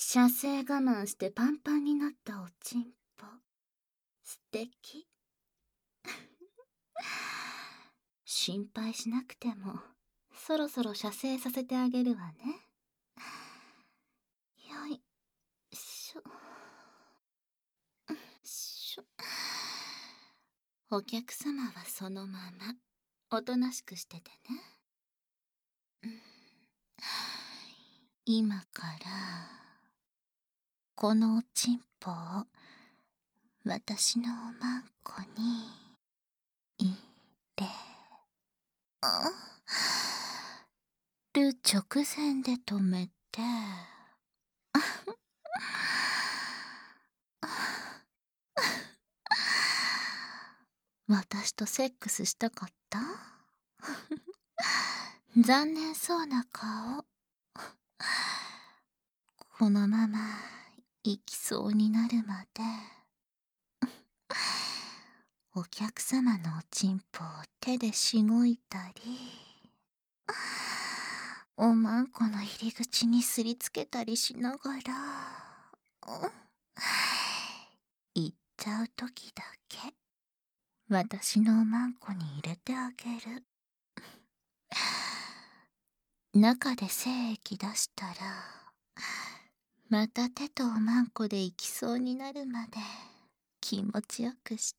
射精我慢してパンパンになったおちんぽ。素敵。心配しなくても、そろそろ射精させてあげるわね。よいしょ。しょ。お客様はそのまま、おとなしくしててね。今から、このおちんぽを、私のおまんこに、入れ、る直前で止めて、私とセックスしたかった？残念そうな顔。このまま行きそうになるまでお客様のおちんぽを手でしごいたり、おまんこの入り口にすりつけたりしながら、行っちゃう時だけ私のおまんこに入れてあげる。中で精液出したら、また手とおまんこで行きそうになるまで気持ちよくして、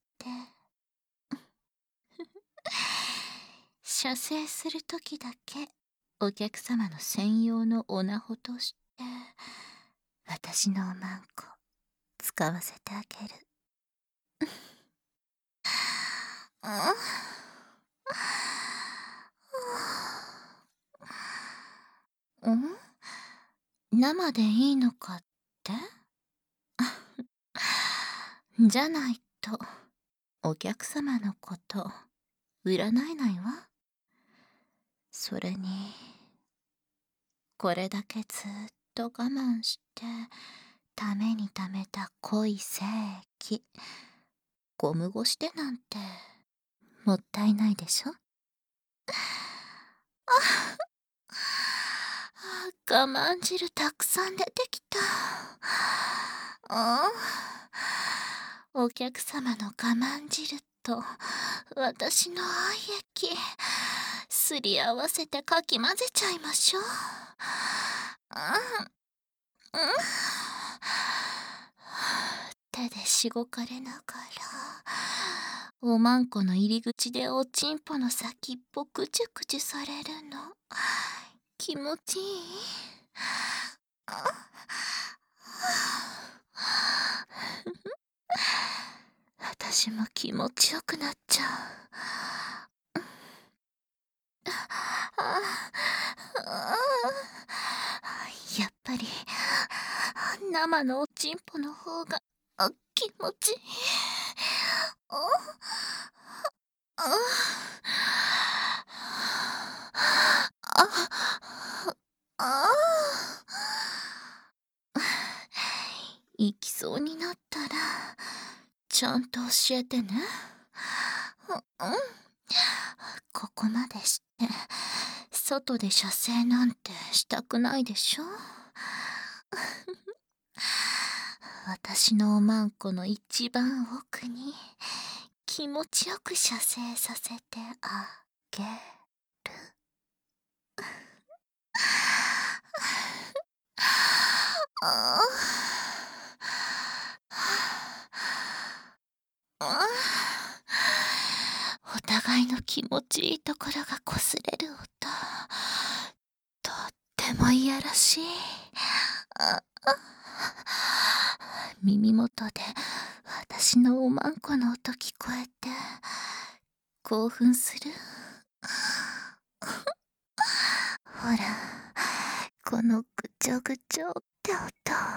射精するときだけお客様の専用のオナホとして私のおまんこ使わせてあげる。生でいいのかって？じゃないとお客様のこと占えないわ。それにこれだけずっと我慢してためにためた濃い精液ゴム越しでなんてもったいないでしょ。我慢汁たくさん出てきた。お客様の我慢汁と私の愛液すり合わせてかき混ぜちゃいましょう。手でしごかれながらおまんこの入り口でおちんぽの先っぽくちゅくちゅされるの気持ちいい？私も気持ちよくなっちゃう。やっぱり生のおちんぽの方が気持ちいい。行きそうになったらちゃんと教えてね。ここまでして外で射精なんてしたくないでしょ。私のおまんこの一番奥に気持ちよく射精させてあげる。お互いの気持ちいいところが擦れる音、とってもいやらしい。耳元で私のおまんこの音聞こえて興奮する。ほらこのぐちょぐちょって音、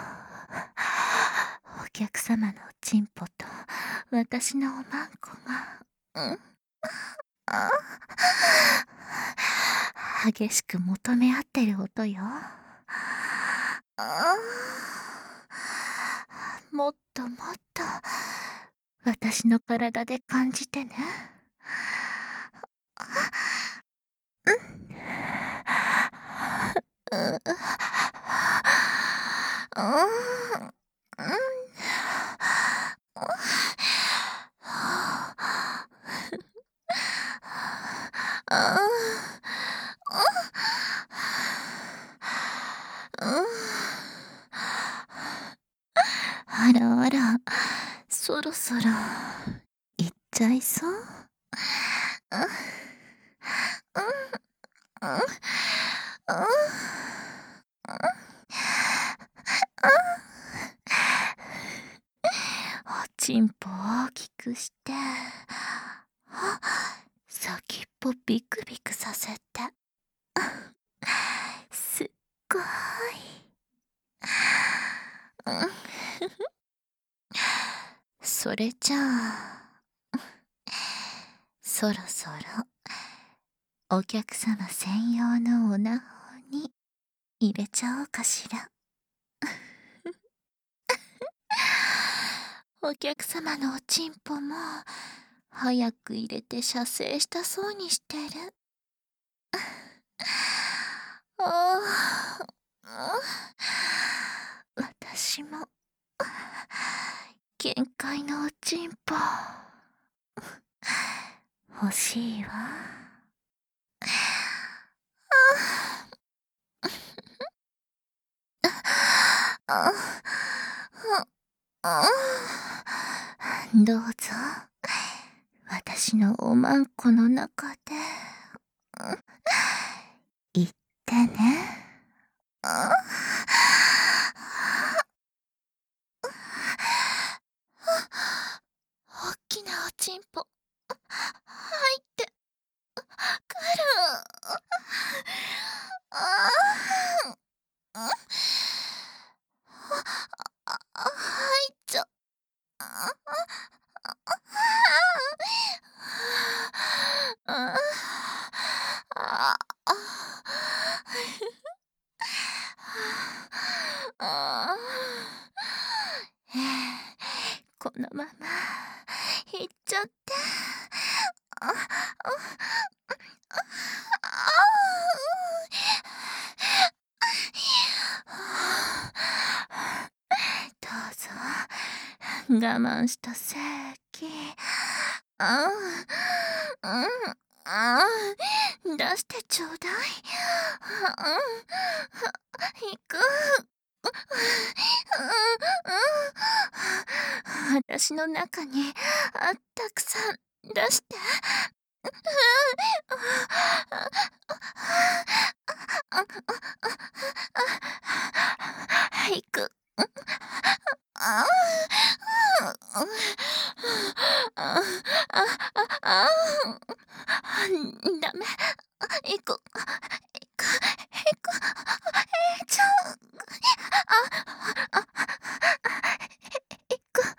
お客様のおちんぽと私のおまんこが激しく求め合ってる音よ。もっともっと私の体で感じてね。 そろ行っちゃいそう。おちんぽ大きくして、先っぽビクビクさせて、すっごい。それじゃあ、そろそろお客様専用のオナホに入れちゃおうかしら。お客様のおちんぽも早く入れて射精したそうにしてる。私も限界のおちんぽ欲しいわ。どうぞ私のおまんこの中で言ってね。おっきなおちんぽ入ってくる。入っちゃこのまま行っちゃって。どうぞ我慢した精液出してちょうだい。行く。私の中にたくさん出して。行く。ダメ。行く。ちょ。行く。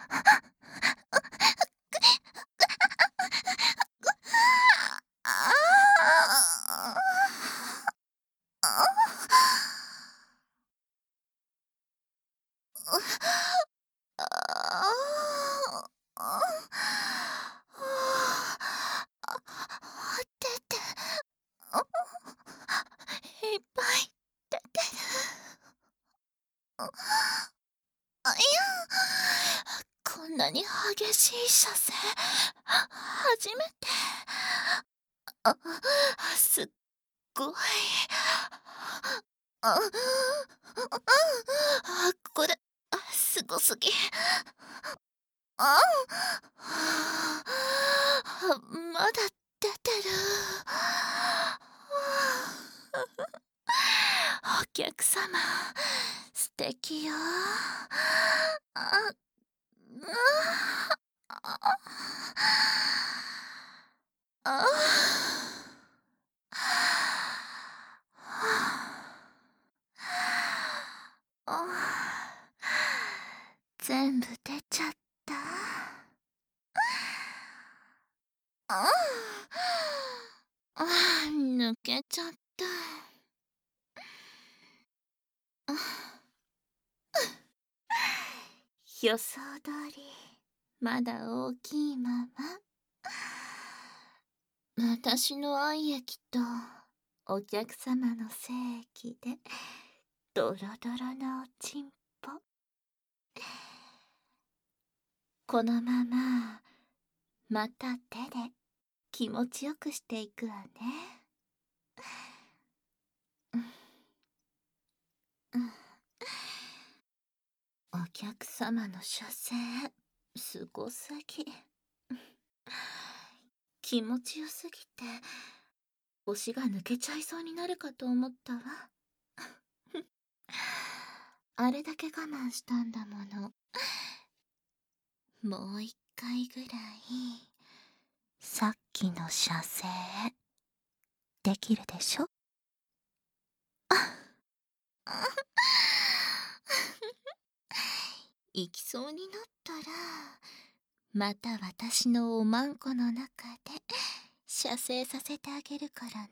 出て、いっぱい出てる。こんなに激しい射精初めて。すっごい。これすごすぎ。まだ出てる。お客様素敵よ。全部出ちゃった。抜けちゃった。予想通りまだ大きいまま。私の愛液とお客様の精液でドロドロのおちんぽ。このまままた手で気持ちよくしていくわね。お客様の射精すごすぎ。気持ちよすぎて腰が抜けちゃいそうになるかと思ったわ。あれだけ我慢したんだもの。もう一回ぐらいさっきの射精できるでしょ？行きそうになったらまた私のおまんこの中で射精させてあげるからね。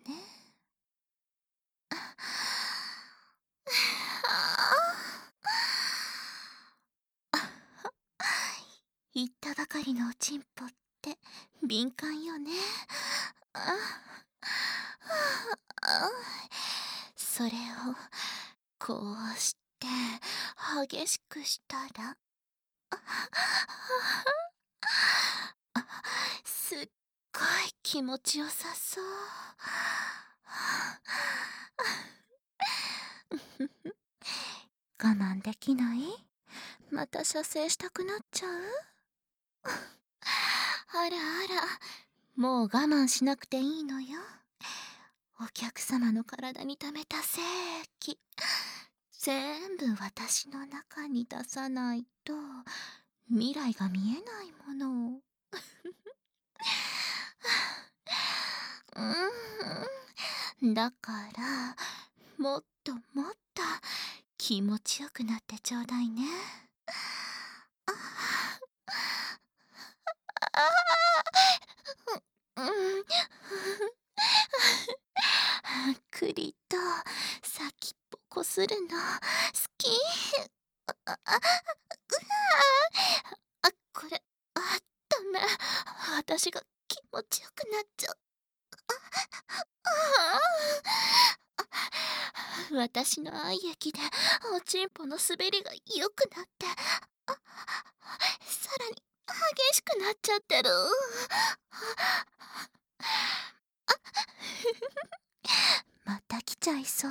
言ったばかりのおちんぽって敏感よね。それをこうして激しくしたらすっごい気持ちよさそう。我慢できない？また射精したくなっちゃう？あらあら、もう我慢しなくていいのよ。お客様の体に溜めた精液全部私の中に出さないと未来が見えないもの。だからもっともっと気持ちよくなってちょうだいね。栗と先っぽこするの好き。これダメ。私が気持ちよくなっちゃう。私の愛液でおちんぽの滑りが良くなってさらに激しくなっちゃってる。また来ちゃいそう。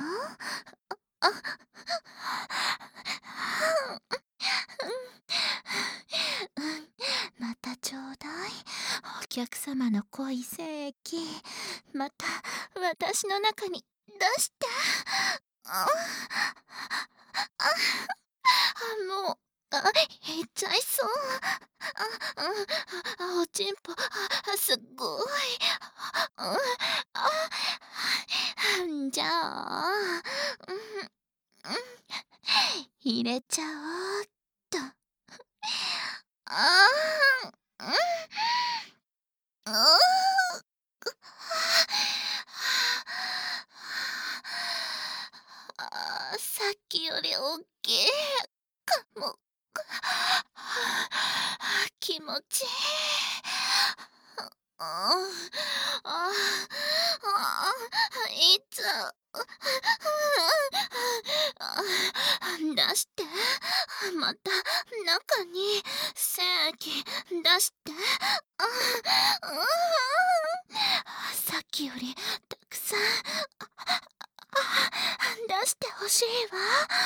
またちょうだい。お客様の濃い精液また私の中に出して。もう減っちゃいそう。おちんぽすっごい。じゃあ入れちゃおうっと。さっきより大きいかも。気持ちいい。いつ出して。また中に精液出して。さっきよりたくさん出してほしいわ。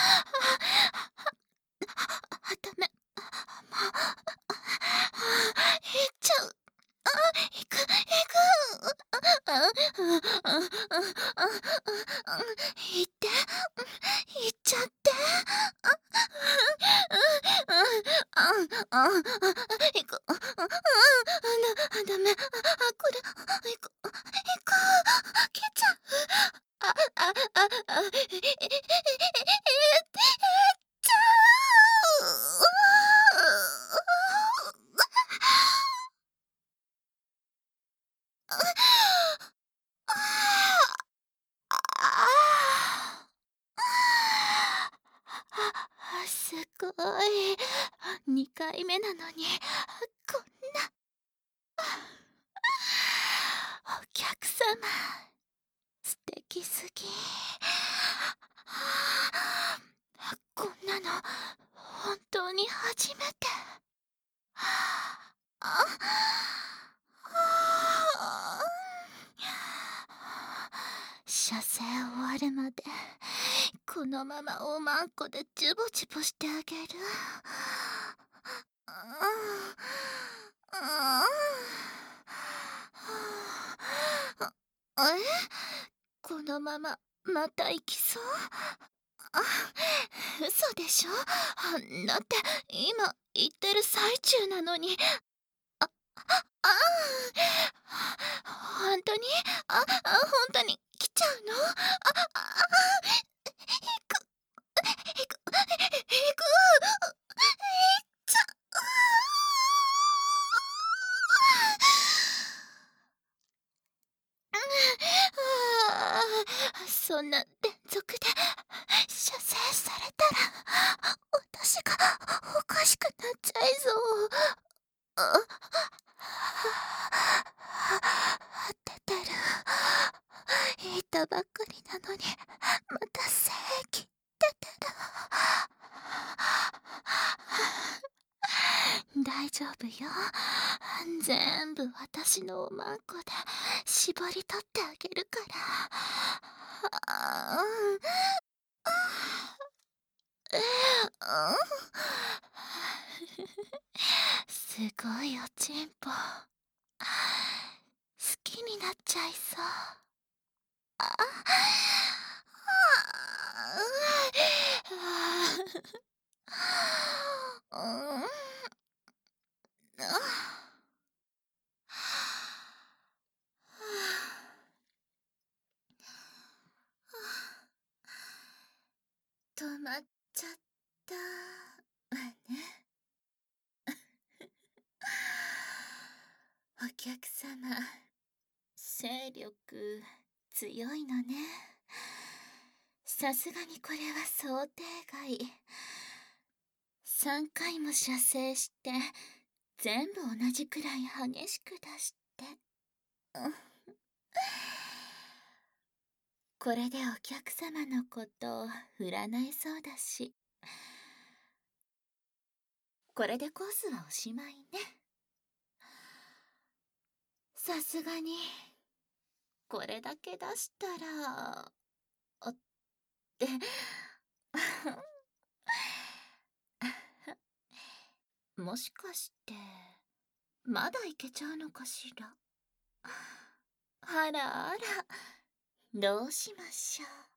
ダメ。もういっちゃう。いく。いっていっちゃって。いく。ダメ。これいく。来ちゃう。ちゃすごい。2回目なのにこんな。お客様素敵すぎ。こんなの本当に初めて。射精終わるまでこのままおまんこでジュボジュボしてあげる。 このまままた行きそう？あ、嘘でしょ？だって今言ってる最中なのに。あほんとに？ほんとに来ちゃうの？行く行く行くちゃそんな連続で射精されたら私がおかしくなっちゃいそう。あ出てる。言ったばっかりなのにまた精液出てる。大丈夫よ。全部私のおまんこで絞り取ってあげるから。すごいおちんぽ。好きになっちゃいそう。止まっちゃったわね。お客様、勢力強いのね。さすがにこれは想定外。3回も射精して全部同じくらい激しく出して。これでお客様のこと占えそうだし、これでコースはおしまいね。さすがにこれだけ出したらってもしかしてまだいけちゃうのかしら。あらあら、どうしましょう。